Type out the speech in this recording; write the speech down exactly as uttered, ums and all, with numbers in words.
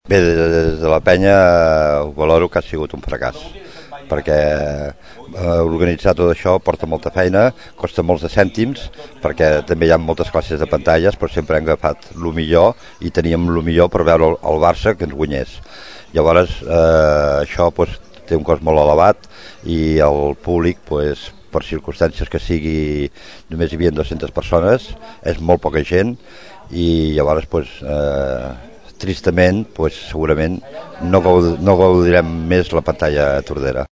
Bé, des de la penya ho valoro que ha sigut un fracàs, perquè eh, organitzar tot això porta molta feina, costa molts de cèntims, perquè també hi ha moltes classes de pantalles, però sempre hem agafat el millor i teníem el millor per veure el, el Barça que ens guanyés. Llavors, eh, això pues, té un cost molt elevat i el públic, pues, per circumstàncies que sigui, només hi havia dues-centes persones, és molt poca gent, i llavors, pues, eh, tristament, pues, segurament no, gaud no gaudirem més la pantalla Tordera.